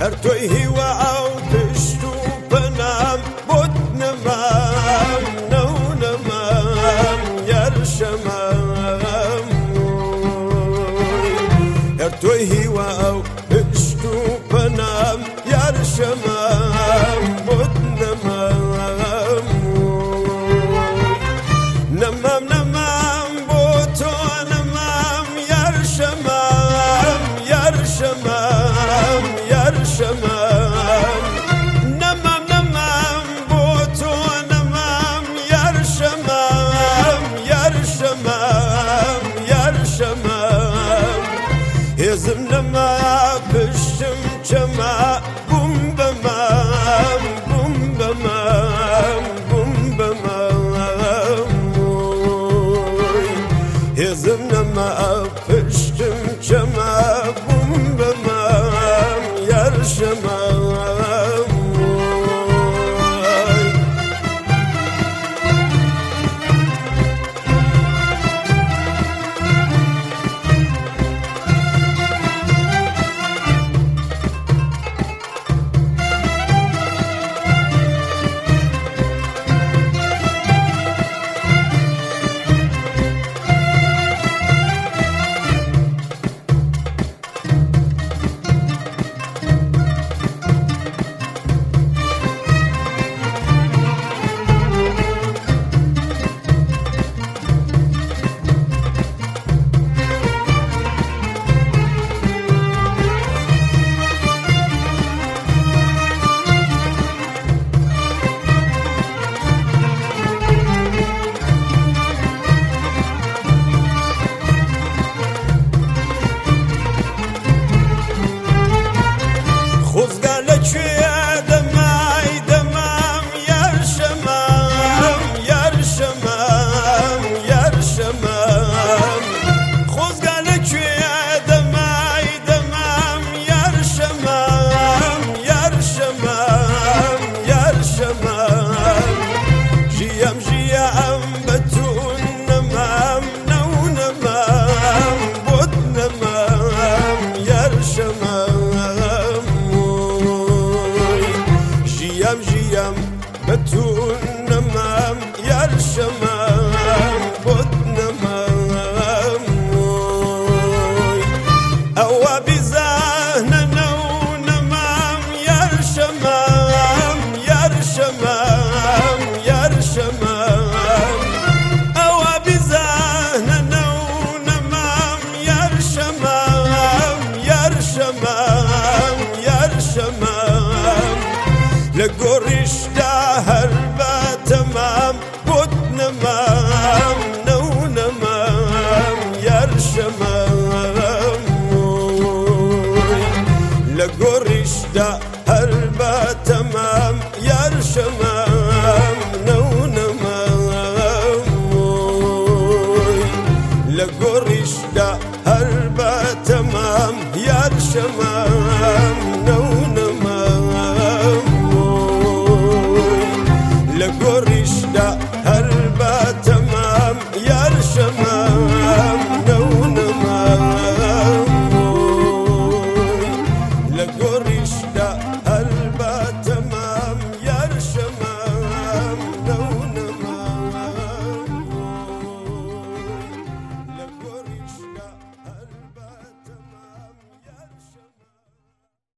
توی هیوا او پشتو پنام بود نمام نو نمام یرشمام توی هیوا او پشتو پنام یرشمام بود نمام نمام نمام بوتو نمام یرشمام یرشمام یرشمام نمام نمام بوتو نمام یرشمام یرشمام یرشمام هزم نما پشتم چما بوم بمام بوم بمام بوم بمام هزم نما پشتم چما بوم بمام یرشمام بتون نمام یرشمام بود نمام او بزهن نو نمام یرشمام یرشمام یرشمام او بزهن نو نمام یرشمام یرشمام یرشمام لگوریش هر با تمام بود نمام نو نمام یرشمام لگوریش هر با تمام یرشمام نو نمام لگوریش هر با تمام یرشمام نو